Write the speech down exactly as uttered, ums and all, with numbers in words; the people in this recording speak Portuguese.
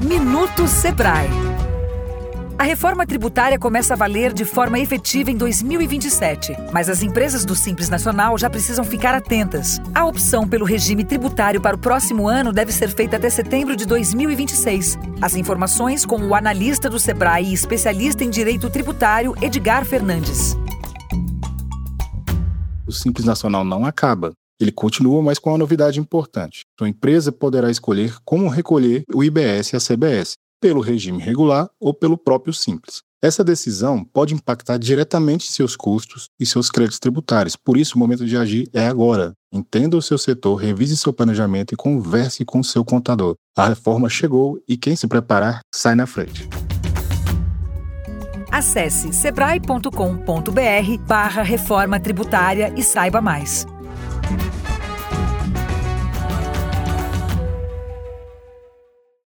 Minuto Sebrae. A reforma tributária começa a valer de forma efetiva em dois mil e vinte e sete, mas as empresas do Simples Nacional já precisam ficar atentas. A opção pelo regime tributário para o próximo ano deve ser feita até setembro de dois mil e vinte e seis. As informações com o analista do Sebrae e especialista em direito tributário, Edgar Fernandes. O Simples Nacional não acaba. Ele continua, mas com uma novidade importante. Sua empresa poderá escolher como recolher o I B S e a C B S, pelo regime regular ou pelo próprio Simples. Essa decisão pode impactar diretamente seus custos e seus créditos tributários. Por isso, o momento de agir é agora. Entenda o seu setor, revise seu planejamento e converse com o seu contador. A reforma chegou e quem se preparar, sai na frente. Acesse sebrae ponto com ponto br barra reforma tributária e saiba mais.